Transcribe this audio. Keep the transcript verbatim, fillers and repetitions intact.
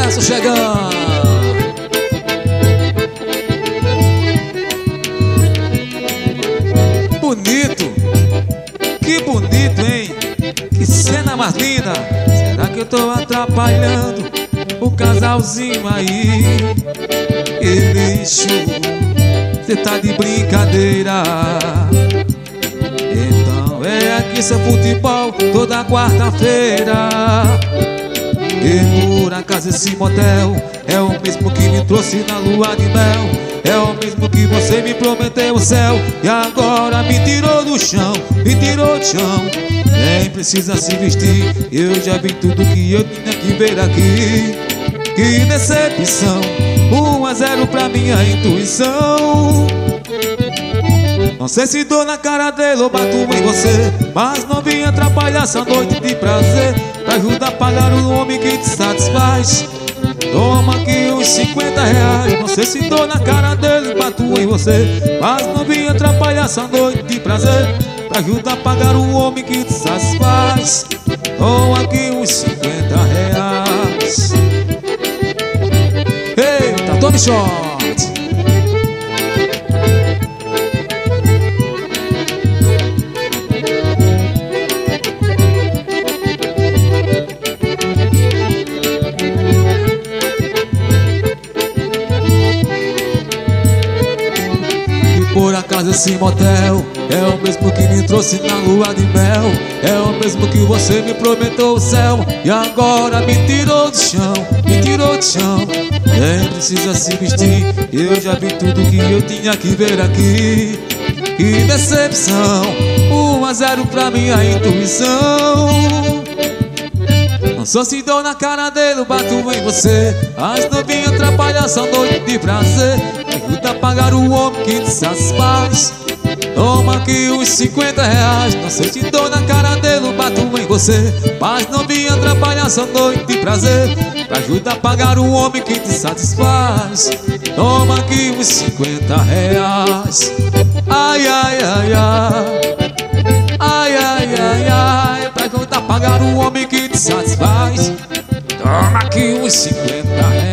sucesso chegando. Bonito, que bonito, hein? Que cena mais linda. Será que eu tô atrapalhando o casalzinho aí? Que lixo, cê tá de brincadeira. Então é aqui seu futebol toda quarta-feira. E por acaso esse motel é o mesmo que me trouxe na lua de mel. É o mesmo que você me prometeu o céu e agora me tirou do chão, me tirou do chão. Nem precisa se vestir, eu já vi tudo que eu tinha que ver aqui. Que decepção, um a zero pra minha intuição. Não sei se dou na cara dele ou bato em você, mas não vim atrapalhar essa noite de prazer. Pra ajudar a pagar o homem que te satisfaz, toma aqui uns cinquenta reais. Não sei se dou na cara dele, bato em você, mas não vim atrapalhar essa noite de prazer. Pra ajudar a pagar o homem que te satisfaz, toma aqui uns cinquenta reais. Eita, Tony Short. Por acaso esse motel é o mesmo que me trouxe na lua de mel. É o mesmo que você me prometeu o céu e agora me tirou do chão, me tirou do chão. Nem precisa se vestir, eu já vi tudo que eu tinha que ver aqui. Que decepção, um a zero pra minha intuição. Não sou se dou na cara dele, eu bato em você, mas não vim atrapalhar essa noite de prazer. Ajuda a pagar o homem que te satisfaz, toma aqui uns cinquenta reais. Não sei se dou na cara dele, eu bato em você, mas não vim atrapalhar essa noite de prazer. Pra ajudar a pagar o homem que te satisfaz, toma aqui uns cinquenta reais. Ai, ai, ai, ai. Ai, ai, ai, ai. Pra ajudar a pagar o homem que te satisfaz, toma aqui uns cinquenta reais.